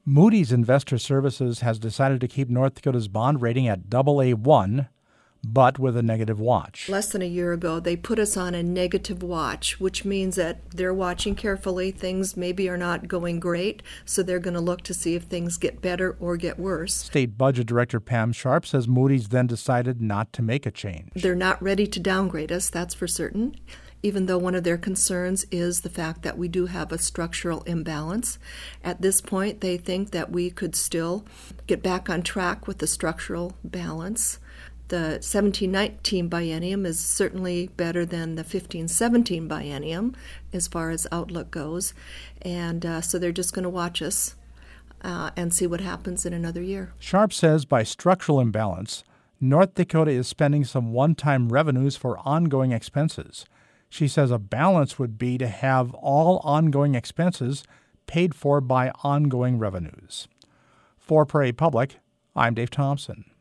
Moody's Investor Services has decided to keep North Dakota's bond rating at AA1, but with a negative watch. Less than a year ago, they put us on a negative watch, which means that they're watching carefully. Things maybe are not going great, so they're going to look to see if things get better or get worse. State Budget Director Pam Sharp says Moody's then decided not to make a change. They're not ready to downgrade us, that's for certain, even though one of their concerns is the fact that we do have a structural imbalance. At this point, they think that we could still get back on track with the structural balance. The 17-19 biennium is certainly better than the 15-17 biennium as far as outlook goes. And so they're just going to watch us and see what happens in another year. Sharp says by structural imbalance, North Dakota is spending some one-time revenues for ongoing expenses. She says a balance would be to have all ongoing expenses paid for by ongoing revenues. For Prairie Public, I'm Dave Thompson.